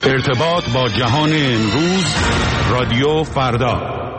ارتباط با جهان امروز، رادیو فردا.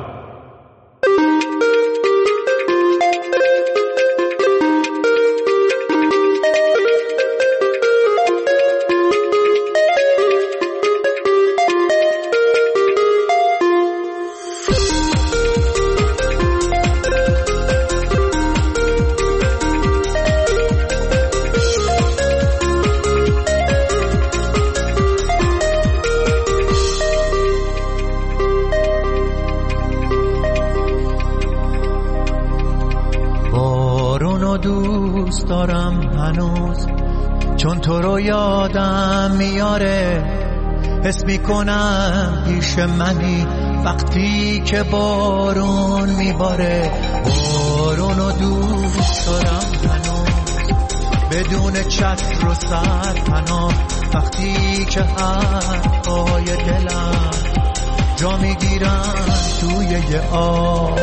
دوست دارم هنوز، چون تو رو یادم میاره. حس میکنم پیش منی وقتی که بارون میباره. بارونو دوست دارم هنوز، بدون چتر و سرپناه. وقتی که حرفای دلم جا میگیرن توی یه آب.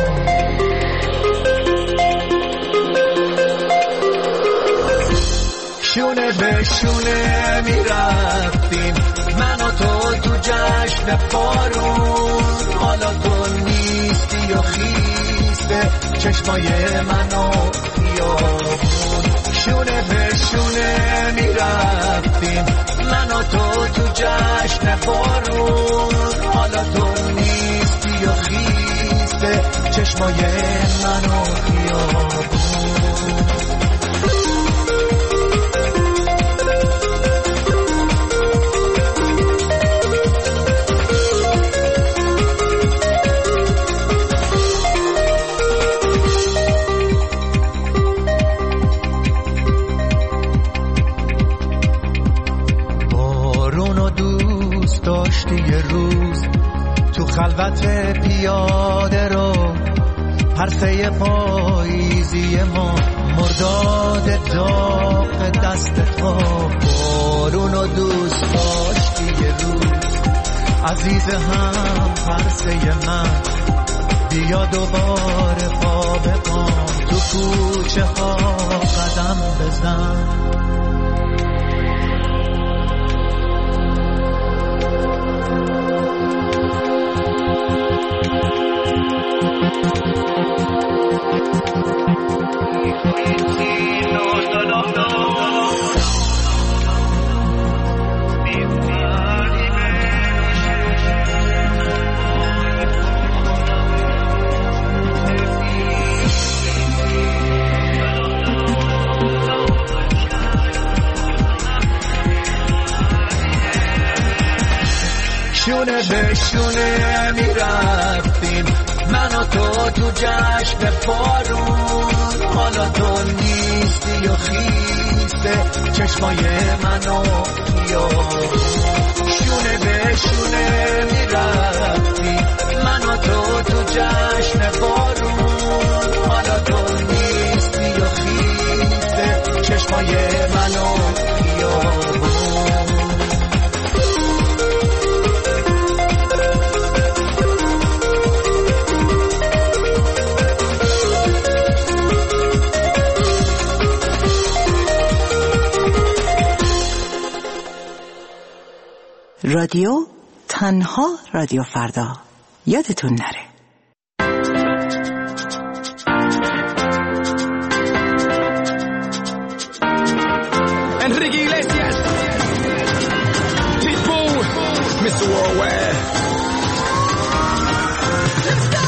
شونه به شونه میرفتیم من و تو جشن بارون. حالا تو نیستی و خیسته چشمای منو خیابون. شونه به شونه میرفتیم من و تو جشن بارون. حالا تو نیستی و خیسته چشمای منو خیابون. یه روز تو خلوت پیاده رو، پرسه پاییزی ما، مرداد داغ دست تو. بارونو دوست داشتی یه روز عزیز هم پرسه من. بیا دوباره پا به پا تو کوچه ها قدم بزن. شونه به شونه میرفتیم من و تو جشن بارون. حالا تو نیستی و خیسته چشمای منو خیابون. شونه به شونه میرفتیم من و تو جشن بارون. حالا تو نیستی و خیسته چشمای منو خیابون. رادیو تنها رادیو فردا، یادتون نره. Enrique Iglesias, Pitbull, Mr. Worldwide. Let's go.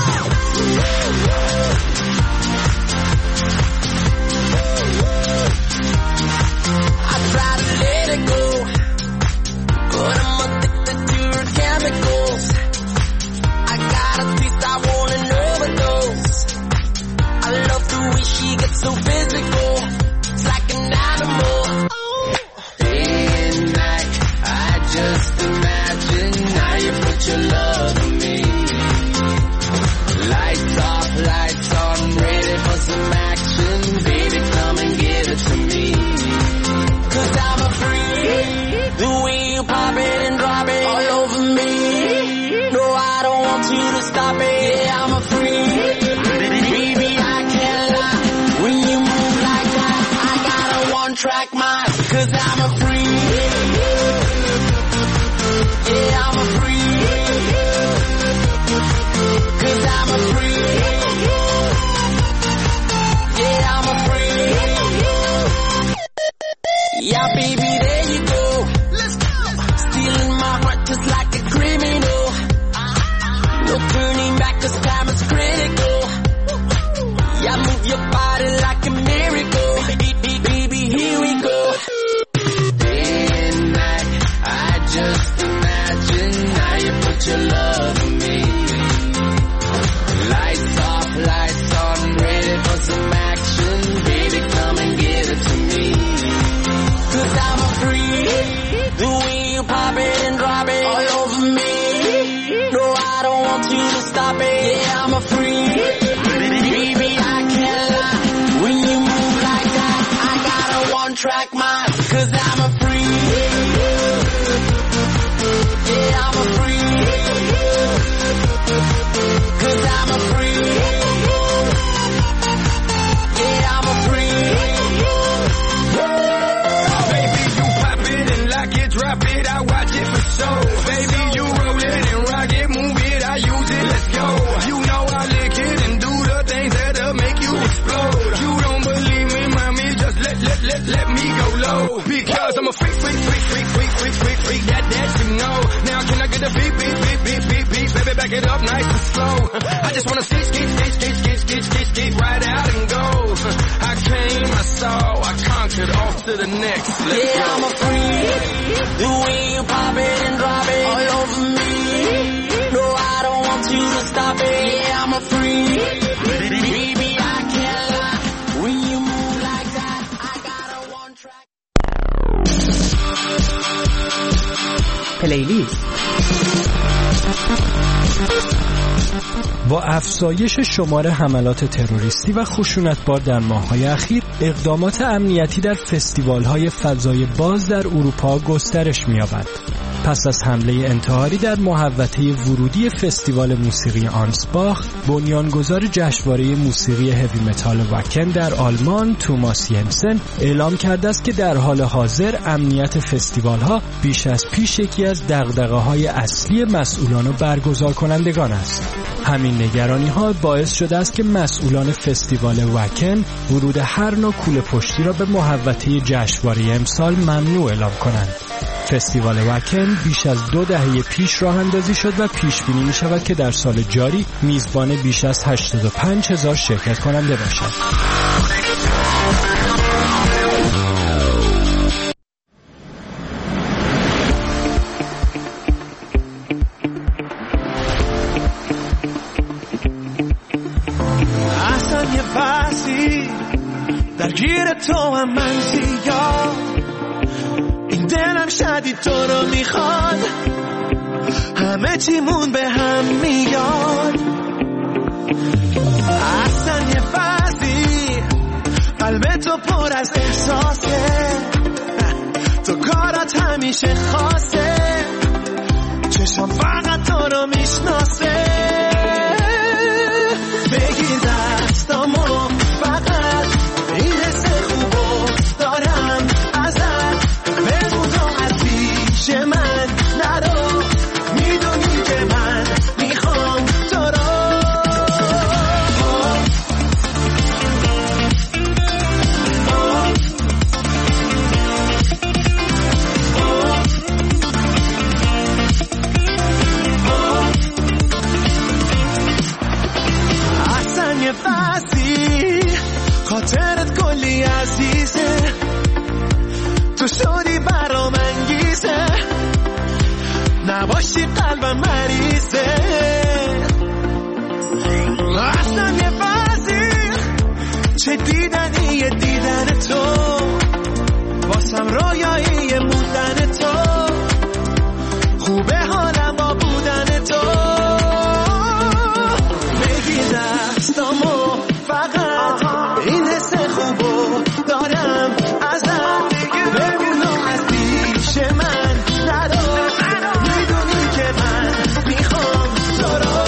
I try to let it go, but I'm addicted to your chemicals. I got a taste, I want an overdose. I love the way she gets so physical. It's like an animal. Day and night, I just imagine how you put your love on me. Lights off, lights on, ready for some action. Baby, come and give it to me. 'Cause I'm a freak. The way you pop it and drop it all over me. No, I don't want you to stop it. Yeah, I'm a freak. Baby, I can't lie. When you move like that, I got a one-track mind. 'Cause I'm a freak. freak, that you know. Now can I get a beat, baby, back it up nice and slow. I just wanna skate right out and go. I came, I saw, I conquered, off to the next. Let's go. I'm a freak, the way you pop it and drop it all over me. No, I don't want you to stop it. Yeah, I'm a freak, baby, I can't lie. When you move like that, I got a one track. پلیلیست. با افزایش شمار حملات تروریستی و خشونتبار در ماه‌های اخیر، اقدامات امنیتی در فستیوال‌های فضای باز در اروپا گسترش می‌یابد. پس از حمله انتحاری در محوطه ورودی فستیوال موسیقی آنسباخ، بنیانگذار جشنواره موسیقی هوی متال واکن در آلمان، توماس ینسن، اعلام کرده است که در حال حاضر امنیت فستیوال‌ها بیش از پیش یکی از دغدغه‌های اصلی مسئولان و برگزار کنندگان است. همین نگرانی‌ها باعث شده است که مسئولان فستیوال واکن ورود هر نوع کوله پشتی را به محوطه جشنواره امسال ممنوع اعلام کنند. فستیوال واکن بیش از 2 دهه پیش راه اندازی شد و پیش بینی می شود که در سال جاری میزبان بیش از 85,000 شرکت کننده باشد. اصلا یه بحثی درگیر تو هم من زیاد، دلم شدید تو رو میخواد، همه چیمون به هم میاد. اصلا یه بعضی قلب تو پر از احساسه، تو کارات همیشه خاصه، چشم فقط تو رو میشناسه. بگیر دستامو فقط این حس خوبو دارم ازت، من نرو، میدونی که من میخوام تو رو. اصلا یه بحثی خاطرت کلی عزیزه، تو شدی برام انگیزه، نباشی قلبم مریضه. اصلا یه بازی چه دیدنیه دیدن تو، واسم رویایی موندن تو، خوبه حالم با بودن تو. بگی دستامو فقط این حس خوبو دارم ازت، بمونو از پیش من نرو، میدونی که من میخوام تو رو.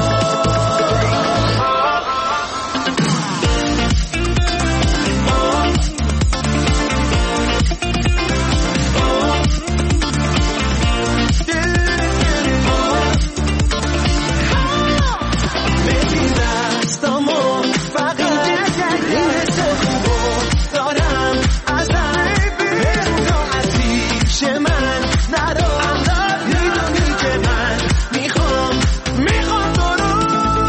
بگی دستامو فقط این حس خوبو دارم ازت، بمونو از پیش من نرو، میدونی که من میخوام تو رو.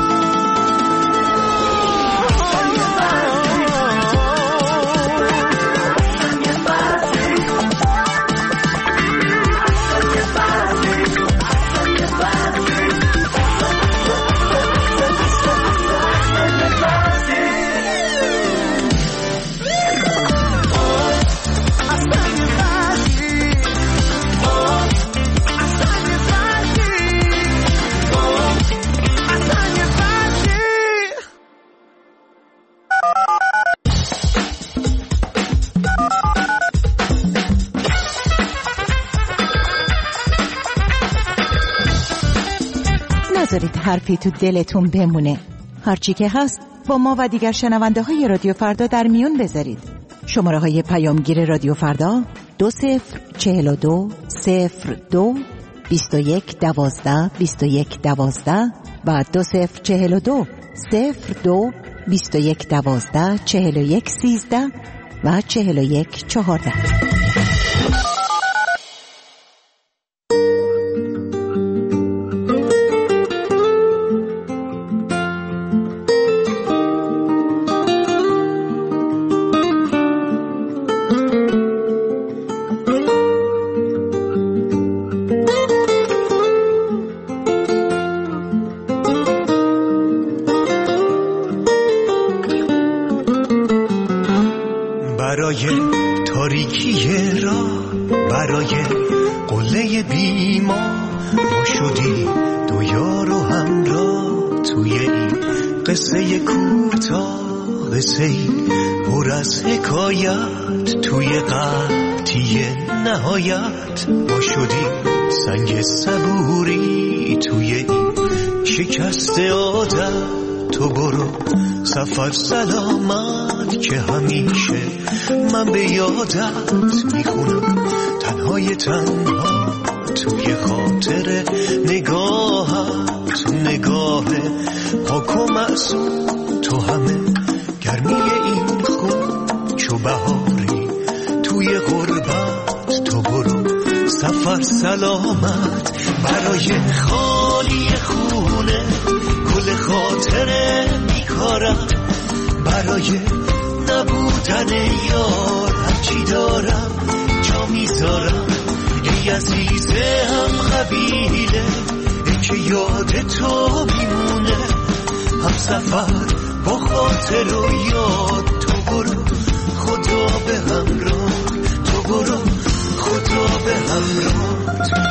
نذارید حرفی تو دلتون بمونه. هرچی که هست با ما و دیگر شنونده های رادیو فردا در میون بذارید. شماره های پیامگیر رادیو فردا 2042 02 21 12 21 12 و 2042 02 21 12 41 13 و 41 14. های بیما ما شدیم دو یار و همراه توی این قصه کوتاه، قصه این پر از حکایت توی قطعی نهایت. ما شدیم سنگ صبوری توی این شکست عادت. تو برو سفر سلامت که همیشه من به یادت میخونم تنهای تنها توی خاطر نگاهت، نگاه پاک و معصوم. تو همه گرمی این خون چو بهاری توی غربت. تو برو سفر سلامت برای خالی خونه گل خاطره میکارم، برای نبودن یار هرچی دارم جا میذارم. ای عزیز هم قبیله ای که یاد تو میمونه، هم سفر با خاطر و یاد. تو برو خدا به همراه، تو برو خدا به همراه.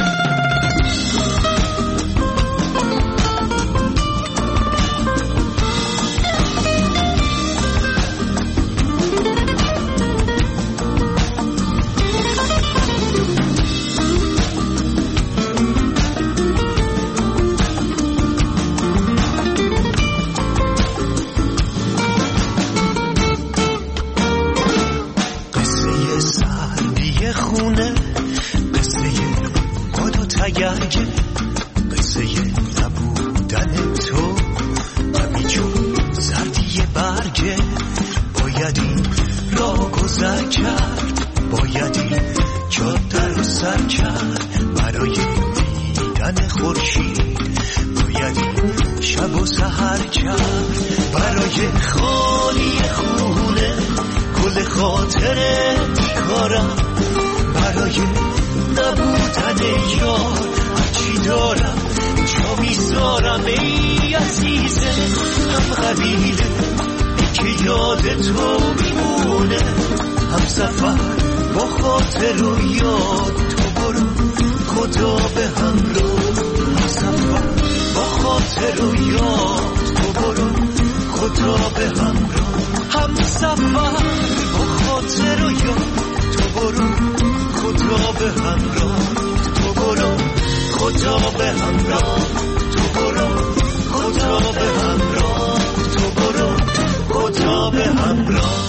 قصه نبودن تو همیچون سردی برگه. باید این را گذر کرد، باید این جاده رو سر کرد برای دیدن خورشید. باید این شب و سحر کرد برای خالی خونه گل خاطره میکارم، برای نبودن یار هرچی دارم جا میذارم. ای عزیزه هم قبیله ای که یاد تو میمونه، هم سفر با خاطر و یاد. تو برو خدا به همراه، هم سفر با خاطر و یاد. تو برو خدا به همراه، هم سفر با خاطر و یاد. تو برو خدا به همراه، تو برو خدا به همراه. تو برو خدا به همراه، تو برو خدا به همراه.